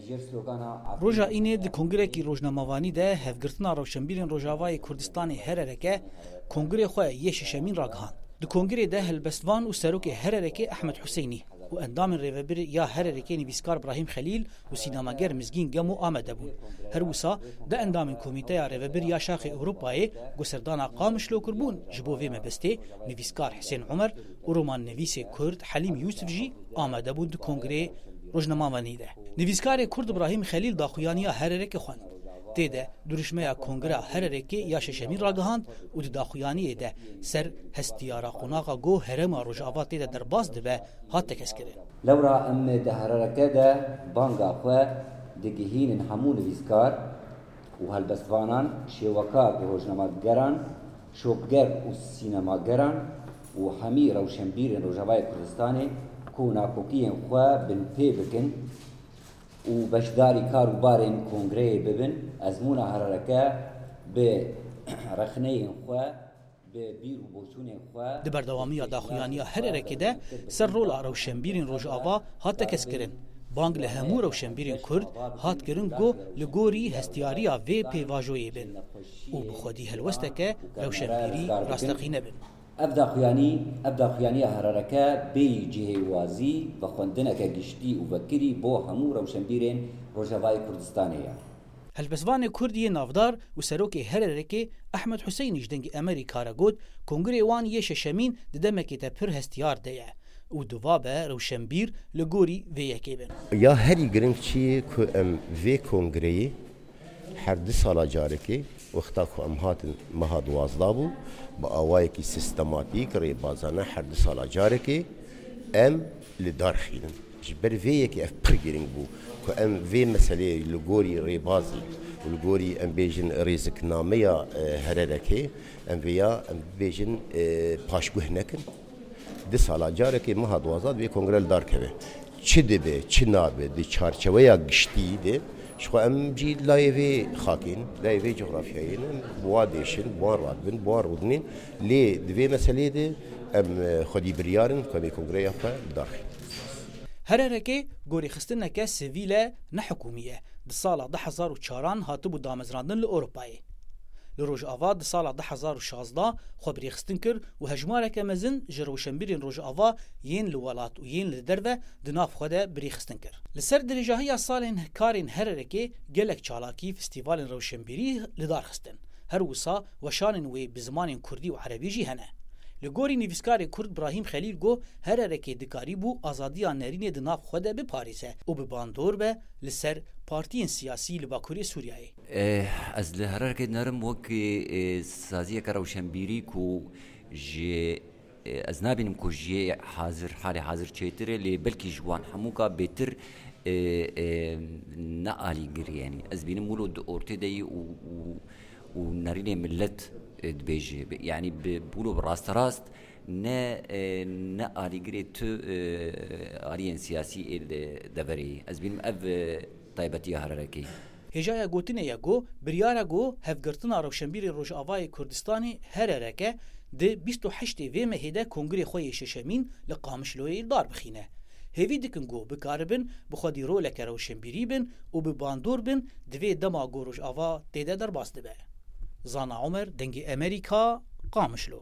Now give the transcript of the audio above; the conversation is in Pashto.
روژا اینه دی کنگره کی روزنامه‌وانی ده هفگرتنا روشنبیرین روجاوای کردستان هررکه کنگره خو یه ششمین راگهان دی کنگره ده هلبستوان و سروک هررکه احمد حسینی و اندام ریوبر یا هررکه نویسکار ابراهیم خلیل و سینماگر مزگین گمو آمده بود هر وسا ده اندام کمیته ریوبر یا شاخ اروپای گسردان قامش لو کربون جبوی مبسته نویسکار حسین عمر و رمان نویس کرد حلیم یوسف جی آمده بود دی کنگره روزنامه‌وانی ده نویسکار کرد ابراهیم خلیل داخویانی هررکه خوند تیده درشمه کنگره هررکه یا ششمین راگهاند و داخویانی ده سر هستیارا خوناغا گو هرم روجاوا تیده در باز ده هات تکس کرد لورا ام ده هررکه ده بانگا خواه دگهین همو نویسکار و هلبستوانان شیوکا روزنامه‌گران شوبگر و سینماگران و همی روشنبیر روجاوای کردستانی کونا کوکین خواه بن پی بکن و بشداری کاروبارین کنگره ببن ازمونا هررکه به رخنه خواه به بیر و بوچون خواه دی بردوامی داخویانی هررکه ده سر رولا روشنبیرین روجاوا هات تکس کرن بانگ لهمو روشنبیرین کرد هات کرن گو لگوری هستیاریا وی پیواجوی بن و بخودی هلوسته که روشنبیری راستقینه بن ابدا خیانی هررکه بی جهوازی و خوندنکه گشتی و وکری بو همو روشنبیرین روجاوای کردستانیه هلبستوان کردی نافدار و سروک هررکه احمد حسین جدنگ امریکا را گود کنگره وان یه ششمین ددمکی تا پر هستیار دیه و دوابه روشنبیر لگوری وی یکی بن یا هری گرنگ چیه که ام وی کنگره هر 2 سالا جارکی وقتا که ام هاتن مها 12 بو با آوایی که سیستماتیک ری بازانه هر 2 سالا جارکی ام لدار خیلن جبر وی یکی اف پر گرنگ بو که ام وی مسئله لگوری ری بازی و لگوری ام بیجن ریزک نامه یا هررکی ام ویا ام بیجن پاشگوه نکن 2 سالا جارکی مها 12 وی کنگره لدار که چی دبه چی نابه دی چارچوه یا گشتی ده شو ام جي لايفي خاكين لايفي جغرافيين بواديشن بوان رادبن بوان رودنين لي دوي مسألة دي ام خدي بريارن كمي كونغريا داخل هررکه گوری خستنکه سیویل نه حکومیه د سال 2004 هاتبو دامزراندن لاوروپای لروج آوا د سال 2016 خبری خستن کر و هجمارک مزن جروشنبیرین روج آوا ین لولات و ین لدرده د ناف خوده بری خستن کر لسر درجاهی سالین کارین هررکه گلک چالاکی فستیوال روشنبیری لدار خستن هر وسا وشانن وی بزمان کردی و عربی جی هنه لگوری نویسکار کرد ابراهیم خلیل گو هررکه دکاری بو آزادی نرین د ناف خوده به پاریسه و به باندور به لسر پارتین سیاسی لباکوری سوریای از هررکه نرم وکی سازی کروشنبیری کو جی از نبینم کو جی حال حاضر چیتره لی بلکی جوان هموکا بهتر نه عالی گری یعنی از بینم مولو د اورته دی و نرین ملت دبیجه يعني بقولوا براست راست نا آليجريت آلين سياسي دبري أزبين أب طيبتي هرركي هجايا گوتنه یگو بریارا گو هفگرتنا روشنبیر روجاوای کردستانی هررکه ده 28 و مهده کنگره خوی ششمین لقامشلوی دار بخینه هیوی دکن گو بکاربن بخودی رو لکه روشنبیری بن و بباندور بن دوی دما گو روجاوا تیده در باز دبه زانا عمر دنگی امریکا قامشلو